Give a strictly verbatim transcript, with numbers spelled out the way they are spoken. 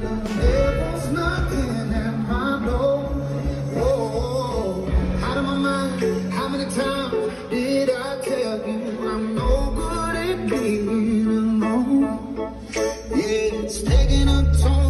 Devil's knocking at my door. Oh, out of my mind. How many times did I tell you I'm no good at being alone? Yeah, it's taking a toll.